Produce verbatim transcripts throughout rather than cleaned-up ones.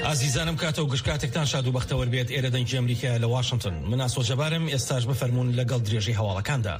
ئازیزانم کاتە و گشتکاتێکتان شاد و بەختەوەر بێت. ئێرە دەنگی ئەمریکا لە واشنگتن. من ئاسۆ جەبارم، ئێستاش بفەرمونون لەگەڵ درێژی هەواڵەکاندا.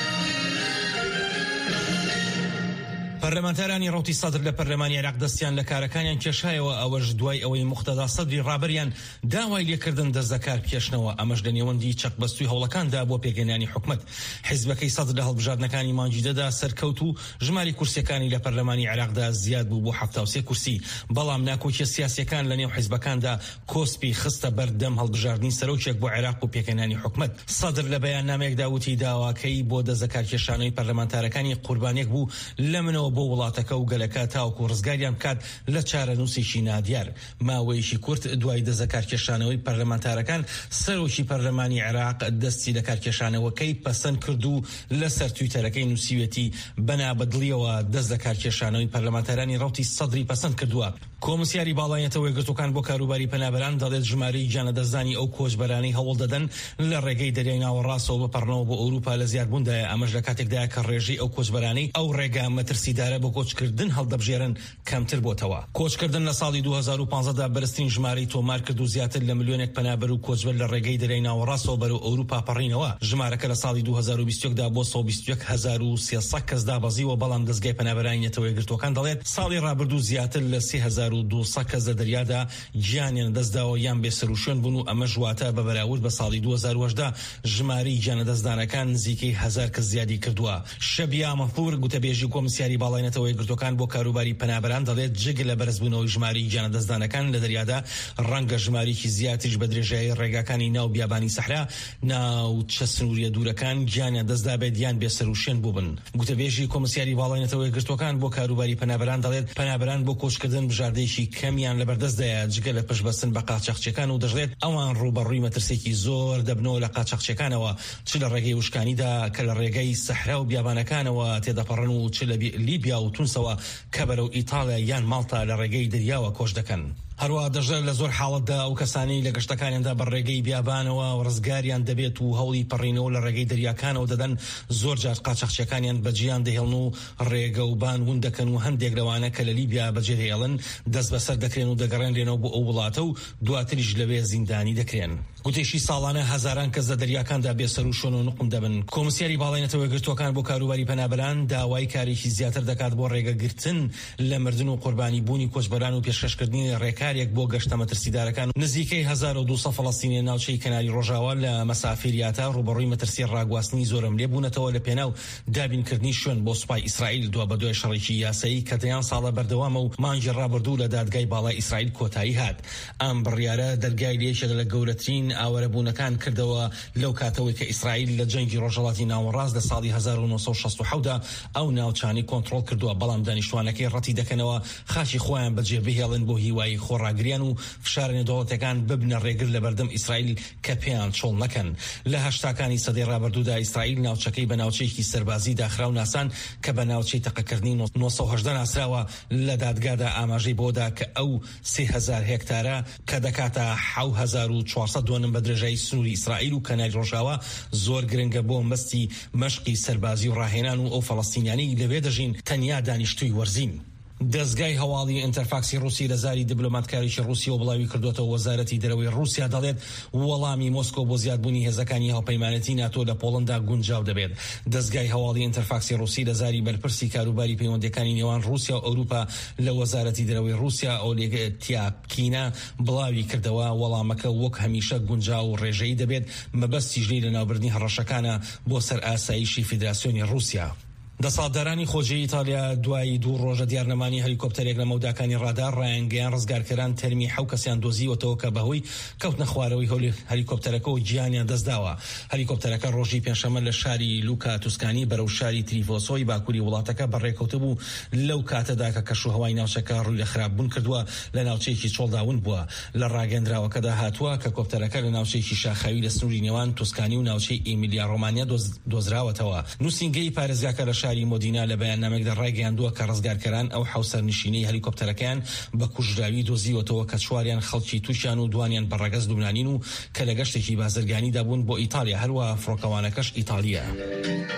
پەرلەمانتارانی ڕەوتی سەدر لە پەرلەمانی عێراق دەستیان لە کارەکانیان کێشایەوە، ئەوەش دوای ئەوەی موختەدا سەدری ڕابریان داوای لێکردن دەستەکار پێشنەوە. ئەمەش لە نێوەندی چەقبەستووی هەوڵەکاندا بۆ پێگەیاندنی حکومەت. حیزبەکەی سەدر لە هەڵبژاردنەکانی مانگیدەدا سەرکەوت و ژماری کورسیەکانی لە پەرلەمانی عێراقدا زیاد بوو بۆ هەفتاد و سێ کورسی. بەڵام ناکۆچیە سیاسیەکان لە نێو حیزبەکاندا کۆسپی خستە بەردەم هەڵبژاردننی سەرۆکێک بۆ عێراق و پێگەیاندنی حکومەت. سەدر لە بەیاننامەیەکدا وتی داواکەی بۆ دەستەکار کێشانەوەی پەرلەمانتارەکانی قوربانیەک بوو لە منەوە بۆ وڵاتەکە و گەلەکە تاوەکو ڕزگاریان بکات لە چارەنووسێکی نادیار. ماوەیەکی کورت دوای دەستەکارکێشانەوەی پەرلەمانتارەکان سەرۆکی پەرلەمانی عێراق دەستی لە کارکێشانەوەکەی پەسەند کرد و لەسەر تویتەرەکەی نووسیوێتی بەنابەدڵیەوە دەست لە کارکێشانەوەی پەرلەمانتارانی ڕەوتی سەدری پەسەند کردووە. کۆمسیاری باڵایەتەوەی گرتوەکان بۆ کاروباری پەنابەران دەڵێت ژمارەی گیانەدەستدانی ئەو کۆچبەرانەی هەوڵ دەدەن لە ڕێگەی دەریای ناوەڕاستەوە بپەڕنەوە بۆ ئەوروپا لە زیادبووندایە. ئەمەش لە کاتێکدایە کە ڕێژەی ئەو کۆچبەرانەی ئەو ڕێگا مەترسیدارە بۆ کۆچکردن هەڵدەبژێرن کەمتر بۆتەوە. کۆچکردن لە ساڵی دوو هەزار و پانزەدا بەرزترین ژمارەی تۆمار کرد و زیاتر لە ملیۆنێک پەنابەر و کۆچبەر لە ڕێگەی دەریای ناوەڕاستەوە بەرەو ئەوروپا پەڕینەوە. ژمارەکە لە ساڵی دوو هەزار و بیست و یەکدا بۆ سەد و بیست و یەک هەزار و سێسەد کەس دابەزیوە، بەڵام دەستگای پەنابەرانی نەتەوەی گرتوەکان دەڵێت ساڵی ڕابردوو زیاتر لە سێ هەزار و دووسەد کەس لە دەریادا گیانیان دەستداوە یان بێسەروشوێن بوون و ئەمە ژواتە بە بەراورد بە ساڵی دوو هەزار و هەژدا ژمارەی گیانەدەستدانەکان نزیکەی هەزار کەس زیادی کردووە. شەبیا مەفور گوتەبێژی کۆمسیاری باڵای نەتەوەی گرتوەکان بۆ کاروباری پەنابەران دەڵێت جگە لە بەرزبوونەوەی ژماری گیانەدەستدانەکان لە دەریادا ڕەنگە ژمارێکی زیاتریش بە درێژایی ڕێگاکانی ناو بیابانی سەحرا ناوچە سنووریە دوورەکان گیانیان دەستدا بێت یان بێسەروشێن بووبن. گوتەبێژی کۆمسیاری باڵای نەتەوەی گرتوەکان بۆ کاروباری پەنابەران دەڵێت پەنابەران بۆ کۆچکردن بژاردەیەکی کەمیان لەبەردەستدایە جگە لە پشتبەستن بە قاچاقچیەکان و دەژڵێت ئەوان ڕوبەڕووی مەترسێکی زۆر دەبنەوە لە قاچاقچیەکانەوە، چ لە ڕێگەی وشکانیدا کە لە ڕێگەی سەحرا و بیابانەکانەوە تێدەپەڕن و چ لە لیبیا و تونسەوە کە بەرەو ئیتاڵیا یان ماڵتا لە ڕێگەی دەریاوە کۆچ دەکەن. هەروە دەژێت لە زۆر حاڵەتدا ئەو کەسانی لە گەشتەکانیاندا بە ڕێگەی بیابانەوە ڕزگاریان دەبێت و هەوڵی پەڕینەوە لە ڕێگەی دەریاکانەوە دەدەن. زۆر جار قاچاقچیەکانیان بەجیان دەهێڵن و ڕێگە و بان ون دەکەن و هەندێک لەوانە کە لە لیبیا بەجێهێڵن دەست بەسەر دەکرێن و دەگەڕێنرێنەوە بۆ ئەو وڵاتە و دواتریش لەوێ زیندانی دەکرێن. گوتێشی ساڵانە هەزاران کەس لە دەریاکاندا بێسەر و شۆن و نقم دەبن. کۆمسیاری باڵای نەتەوەی گرتوەکان بۆ کاروباری پەنابەران داوای کارێکی زیاتر دەکات بۆ ڕێگەگرتن لە مردن و قوربانی بوونی کۆچبەران و پێشکەشکردنی ڕێکارێک بۆ گەشتە مەترسیدارەکان. نزیکەی هەزار و دووسەد فەڵەستینی ناوچەی کەناری ڕۆژاوا لە مەسافریاتە ڕوبەڕووی مەترسی ڕاگواستنی زۆرم لێبوونەتەوە لە پێناو دابینکردنی شوێن بۆ سوپای ئیسرائیل دوا بە دوای شەڕێکی یاسایی کە دەیان ساڵە بەردەوامە و مانگی ڕابردوو لە دادگای باڵای ئیسرائیل کۆتایی هات. ئەم بڕیارە دەرگای لێشێک لە گەورەترین ئاوەرەبوونەکان کردەوە لەو کاتەوەی کە ئیسرائیل لە جەنگی ڕۆژهەڵاتی ناوەڕاست لە ساڵی هەزار و نۆ سەد و شەست و حەوتدا ئەو ناوچانی کۆنتڕۆڵ کردووە، بەڵام دانیشتوانەکەی ڕەتی دەکەنەوە خاچی خۆیان بەجێ بهێڵن بۆ هیوای خۆڕاگریان و فشار نێودەوڵەتەکان ببنە ڕێگر لە بەردەم ئیسرائیل کە پێیان چۆڵ نەکەن. لە هەشتاکانی سەدەی ڕابردوودا ئیسرائیل ناوچەکەی بە ناوچەیەکی سەربازی داخرا و ناسان کە بە ناوچەی تەقەکردنی نۆ سەد و هەژدە ناسراوە لە دادگادا ئاماژەی بۆدا کە ئەو سێ هەزار هێکتارە کە دەکاتە حەوت هەزار و چوارسەد دۆنم بە درێژایی سنووری ئیسرائیل و کەناری ڕۆژاوا زۆر گرنگە بۆ مەستی مەشقی سەربازی و ڕاهێنان و ئەو فەڵەستینیانەی لەوێ دەژین تەنیا دانیشتووی وەرزین. دەستگای هەواڵی ئینتەرفاکسی رووسی لە زاری دیبلۆماتکاریی رووسیا و بڵاوی کردوتەوە. وەزارەتی دەرەوەی رووسیا دەڵێت وەڵامی مۆسکۆ بۆ زیادبوونی هێزەکانی هاوپەیمانەتی ناتۆ لە پۆڵندا گونجاو دەبێت. دەستگای هەواڵی ئینتەرفاکسی رووسی لە زاری بەرپرسی کاروباری پەیوەندیەکانی نێوان رووسیا و ئەوروپا لە وەزارەتی دەرەوەی رووسیا ئۆلێگ تیاپکینە بڵاوی کردەوە. وەڵامەکە وەک هەمیشە گونجاو و ڕێژەیی دەبێت، مەبەستی ژنەی لە ناوبردنی هەڕەشەکانە بۆ سەر ئاسایشی فیدراسیۆنی رووسیا. دەسەڵاتدارانی خۆجێی ئیتالیا دوای دوو ڕۆژە دیارنەمانی هەلیکۆپتەرێک لە مەوداکانی ڕادار ڕایانگەیان ڕزگارکەران تەرمی حەو کەسیان دۆزیوەتەوە کە بەهۆی کەوتنە خوارەوەی هەولی هەلیکۆپتەرەکە و گیانیان دەستداوە. هەلیکۆپتەرەکە ڕۆژی پێنجشەممە لە شاری لوکا توسکانی بەرەو شاری تریڤۆسۆی باکووری وڵاتەکە بەڕێکەوتبوو. لەو کاتەدا کە کەشوهەوای ناوچەکە ڕووی لە خراپبوون کردووە لە ناوچەیەکی چۆڵداون بووە. لە ڕاگەندراوەکەدا هاتووە کە کۆپتەرەکە لە ناوچەیەکی شاخاوی لە سنووری نێوان توسکانی و ناوچەی ئیمیلیا ڕۆمانیا دۆزراوەتەوە. نووسینگەی پارێزگاکە لە شاری مۆدینا لە بەیاننامێکدا ڕایگەیاندووە کە ڕزگارکەران ئەو حوسەرنشینەی هەلیکۆپتەرەکەیان بە کوژراوی دۆزیوەتەوە کە چواریان خەڵکی تووشیان و دوانیان بەڕێگەز لوبنانین و کە لە گەشتێکی بازرگانیدا بوون بۆ ئیتالیا، هەروە فڕۆکەوانەکەش ئیتالیە.